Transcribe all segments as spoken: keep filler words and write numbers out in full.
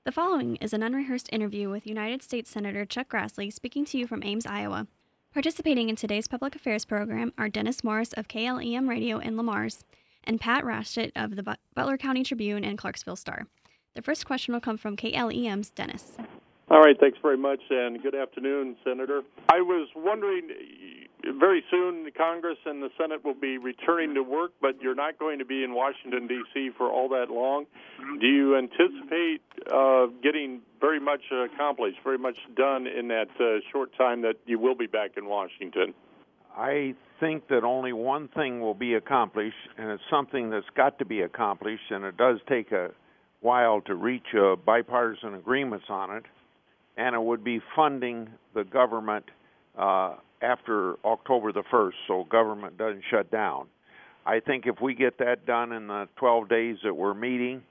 The following is an unrehearsed interview with United States Senator Chuck Grassley speaking to you from Ames, Iowa. Participating in today's public affairs program are Dennis Morris of K L E M Radio in Le Mars and Pat Rashett of the Butler County Tribune and Clarksville Star. The first question will come from K L E M's Dennis. All right, thanks very much, and good afternoon, Senator. I was wondering, very soon Congress and the Senate will be returning to work, but you're not going to be in Washington, D C for all that long. Do you anticipate uh, getting very much accomplished, very much done in that uh, short time that you will be back in Washington? I think that only one thing will be accomplished, and it's something that's got to be accomplished, and it does take a while to reach uh, bipartisan agreements on it, and it would be funding the government uh, after October the first, so government doesn't shut down. I think if we get that done in the twelve days that we're meeting,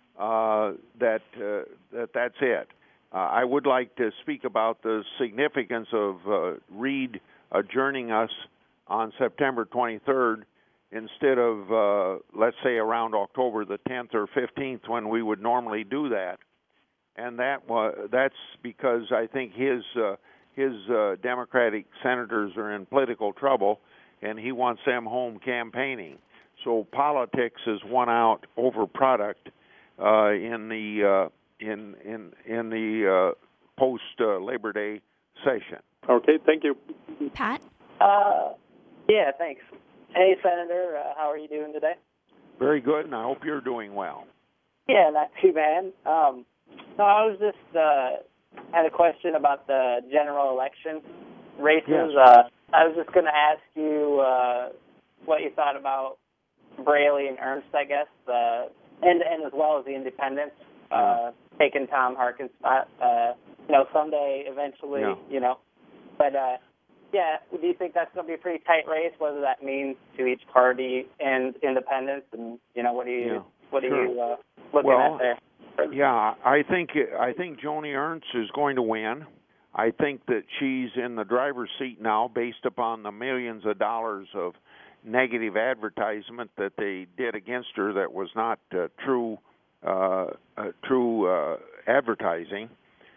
uh, that, uh, that that's it. Uh, I would like to speak about the significance of uh, Reid adjourning us on September twenty-third instead of, uh, let's say, around October the tenth or fifteenth when we would normally do that. And that was, that's because I think his uh, his uh, Democratic senators are in political trouble, and he wants them home campaigning. So politics is won out over product uh, in the uh, in in in the uh, post uh, Labor Day session. Okay, thank you, Pat. Uh, yeah, thanks. Hey, Senator, uh, how are you doing today? Very good, and I hope you're doing well. Yeah, not too bad. Um, No, I was just uh, had a question about the general election races. Yes. Uh, I was just going to ask you uh, what you thought about Braley and Ernst, I guess, uh, and and as well as the independents uh, taking Tom Harkin's spot. Uh, you know, someday, eventually, Yeah. you know. But uh, yeah, do you think that's going to be a pretty tight race? What does that mean to each party and independents? And you know, what do you Yeah. what are Sure. you uh, looking Well, at there? Yeah, I think I think Joni Ernst is going to win. I think that she's in the driver's seat now based upon the millions of dollars of negative advertisement that they did against her that was not uh, true uh, uh, true uh, advertising.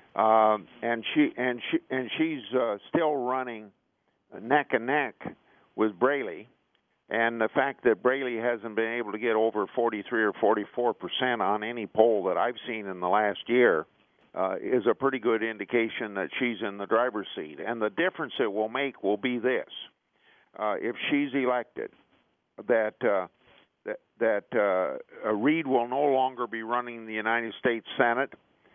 Uh, and she and she and she's uh, still running neck and neck with Braley. And the fact that Braley hasn't been able to get over forty-three or forty-four percent on any poll that I've seen in the last year uh, is a pretty good indication that she's in the driver's seat. And the difference it will make will be this. Uh, if she's elected, that uh, that, that uh, Reid will no longer be running the United States Senate,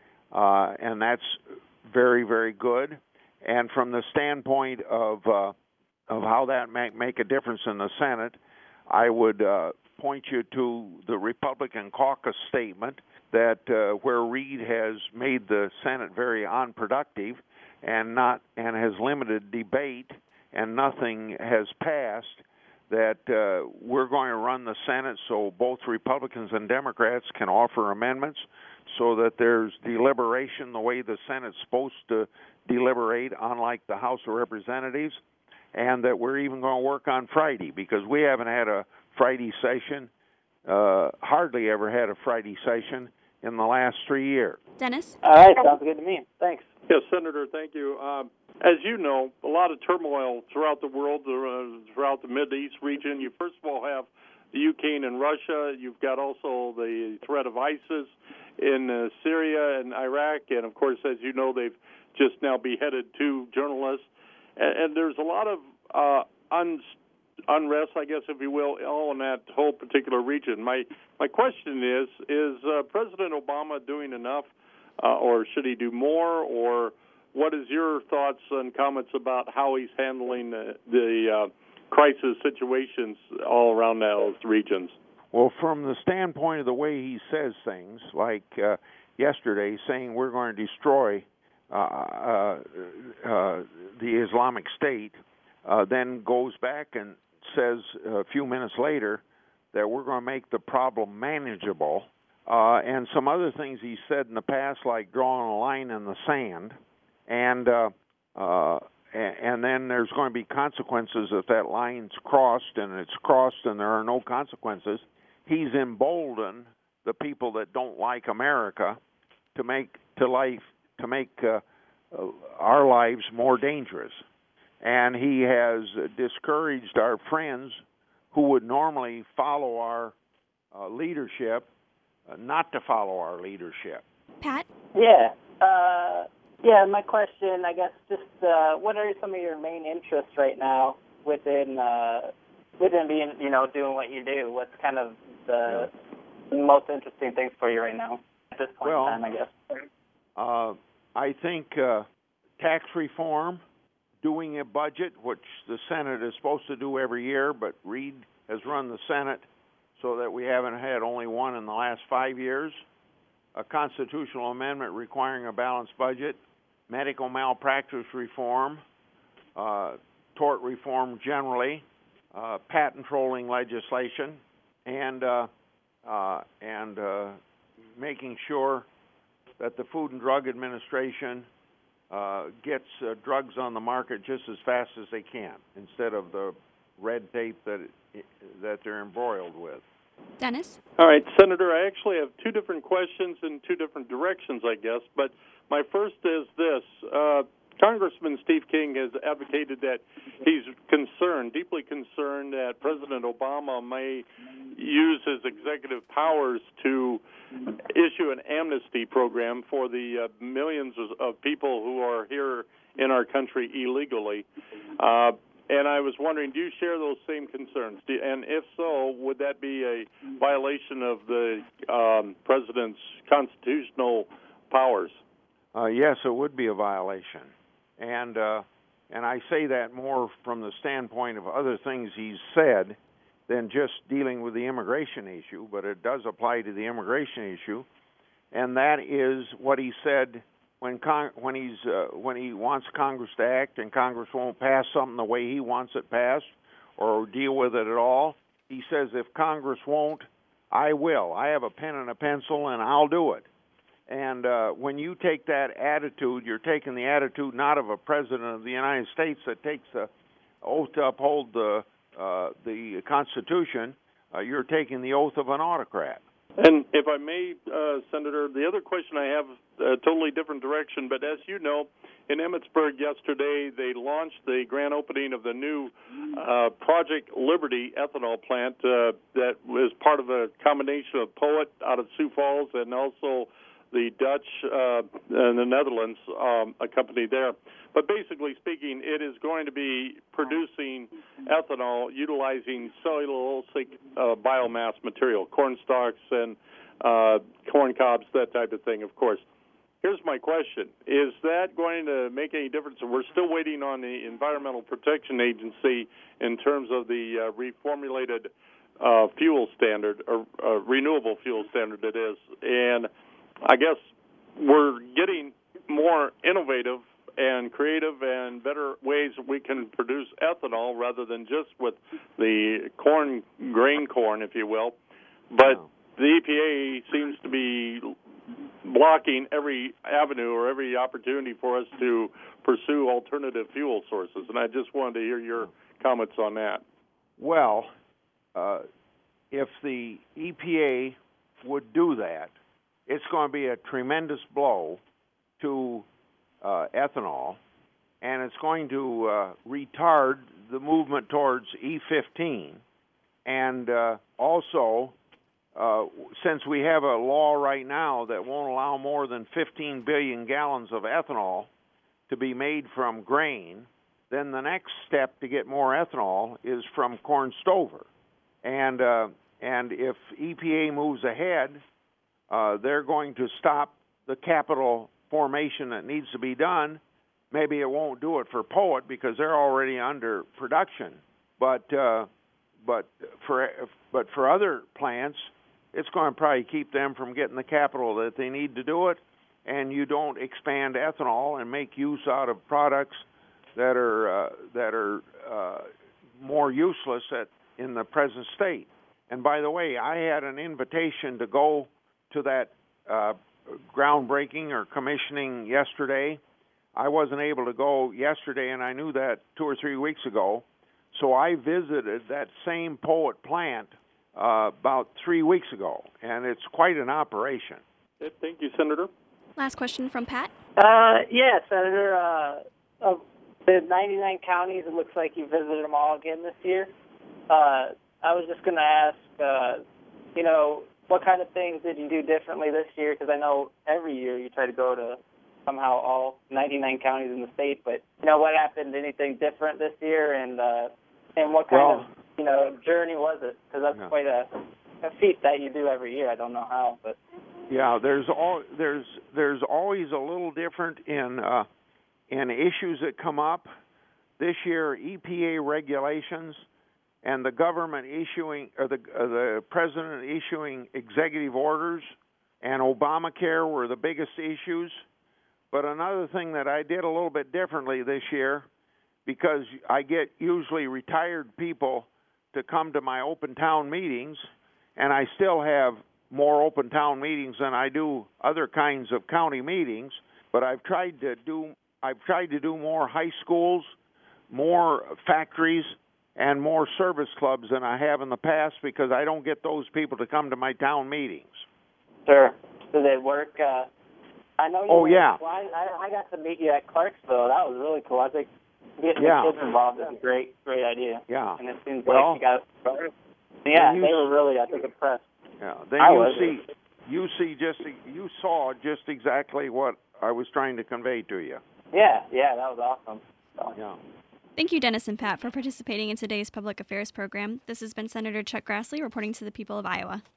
uh, and that's very, very good. And from the standpoint of uh, of how that might make a difference in the Senate, I would uh, point you to the Republican caucus statement that uh, where Reid has made the Senate very unproductive and not and has limited debate and nothing has passed, that uh, we're going to run the Senate so both Republicans and Democrats can offer amendments so that there's deliberation the way the Senate's supposed to deliberate, unlike the House of Representatives, and that we're even going to work on Friday because we haven't had a Friday session, uh, hardly ever had a Friday session in the last three years. Dennis. All right, sounds good to me. Thanks. Yes, Senator, thank you. Um, as you know, a lot of turmoil throughout the world, uh, throughout the Mideast region. You first of all have the Ukraine and Russia. You've got also the threat of ISIS in uh, Syria and Iraq. And, of course, as you know, they've just now beheaded two journalists. And, and there's a lot of uh, un- unrest, I guess, if you will, all in that whole particular region. My my question is, is uh, President Obama doing enough, uh, or should he do more, or what is your thoughts and comments about how he's handling the, the uh, crisis situations all around those regions? Well, from the standpoint of the way he says things, like uh, yesterday saying we're going to destroy uh, uh, uh, the Islamic State, uh, then goes back and says a few minutes later that we're going to make the problem manageable, uh, and some other things he said in the past, like drawing a line in the sand, and uh, uh, and then there's going to be consequences if that line's crossed, and it's crossed and there are no consequences. He's emboldened the people that don't like America to make to life to make uh, uh, our lives more dangerous. And he has discouraged our friends who would normally follow our uh, leadership uh, not to follow our leadership. Pat? Yeah. Uh, yeah, my question, I guess, just uh, what are some of your main interests right now within uh, within being, you know, doing what you do? What's kind of the yeah. most interesting things for you right now at this point well, in time, I guess? Uh, I think uh, tax reform, doing a budget, which the Senate is supposed to do every year, but Reid has run the Senate so that we haven't had only one in the last five years, a constitutional amendment requiring a balanced budget, medical malpractice reform, uh, tort reform generally, uh, patent trolling legislation, and uh, uh, and uh, making sure that the Food and Drug Administration uh, gets uh, drugs on the market just as fast as they can, instead of the red tape that it, that they're embroiled with. Dennis? All right, Senator, I actually have two different questions in two different directions, I guess. But my first is this. Uh, Congressman Steve King has advocated that he's concerned, deeply concerned, that President Obama may use his executive powers to issue an amnesty program for the uh, millions of people who are here in our country illegally. Uh, and I was wondering, do you share those same concerns? Do, and if so, would that be a violation of the um, president's constitutional powers? Uh, yes, it would be a violation. And uh, and I say that more from the standpoint of other things he's said than just dealing with the immigration issue, but it does apply to the immigration issue, and that is what he said when Con- when he's uh, when he wants Congress to act and Congress won't pass something the way he wants it passed or deal with it at all. He says, if Congress won't, I will. I have a pen and a pencil, and I'll do it. And uh, when you take that attitude, you're taking the attitude not of a president of the United States that takes the oath to uphold the uh, the Constitution. Uh, you're taking the oath of an autocrat. And if I may, uh, Senator, the other question I have a totally different direction, but as you know, in Emmitsburg yesterday, they launched the grand opening of the new uh, Project Liberty ethanol plant uh, that was part of a combination of Poet out of Sioux Falls and also the Dutch uh, and the Netherlands, um, a company there. But basically speaking, it is going to be producing ethanol utilizing cellulosic uh, biomass material, corn stalks and uh, corn cobs, that type of thing, of course. Here's my question. Is that going to make any difference? We're still waiting on the Environmental Protection Agency in terms of the uh, reformulated uh, fuel standard, or uh, renewable fuel standard it is. And I guess we're getting more innovative and creative and better ways we can produce ethanol rather than just with the corn, grain corn, if you will. But the E P A seems to be blocking every avenue or every opportunity for us to pursue alternative fuel sources. And I just wanted to hear your comments on that. Well, uh, if the E P A would do that, it's going to be a tremendous blow to uh, ethanol, and it's going to uh, retard the movement towards E fifteen. And uh, also, uh, since we have a law right now that won't allow more than fifteen billion gallons of ethanol to be made from grain, then the next step to get more ethanol is from corn stover. And, uh, and if E P A moves ahead, Uh, they're going to stop the capital formation that needs to be done. Maybe it won't do it for Poet because they're already under production. But uh, but for but for other plants, it's going to probably keep them from getting the capital that they need to do it. And you don't expand ethanol and make use out of products that are uh, that are uh, more useless at in the present state. And by the way, I had an invitation to go to that uh, groundbreaking or commissioning yesterday. I wasn't able to go yesterday, and I knew that two or three weeks ago. So I visited that same Poet plant uh, about three weeks ago, and it's quite an operation. Thank you, Senator. Last question from Pat. Uh, yeah, Senator. Uh, of the ninety-nine counties, it looks like you visited them all again this year. Uh, I was just going to ask, uh, you know, what kind of things did you do differently this year? Because I know every year you try to go to somehow all ninety-nine counties in the state, but you know, what happened? Anything different this year, and uh, and what kind Well, of you know journey was it? Because that's yeah. quite a, a feat that you do every year. I don't know how, but Yeah, there's all there's there's always a little different in uh, in issues that come up. This year, E P A regulations and the government issuing, or the uh, the president issuing executive orders, and Obamacare were the biggest issues. But another thing that I did a little bit differently this year, because I get usually retired people to come to my open town meetings, and I still have more open town meetings than I do other kinds of county meetings, but I've tried to do I've tried to do more high schools, more factories, and more service clubs than I have in the past, because I don't get those people to come to my town meetings. sure. Did it work? Uh, I know you Oh, were, yeah. well, I, I I got to meet you at Clarksville. That was really cool. I think getting Yeah. the kids involved is a great, great idea. Yeah. And it seems Well, like you got, yeah, you they were really, I think, impressed. Yeah. Then I you was. see you see just you saw just exactly what I was trying to convey to you. Yeah, yeah, that was awesome. So. Yeah. Thank you, Dennis and Pat, for participating in today's public affairs program. This has been Senator Chuck Grassley reporting to the people of Iowa.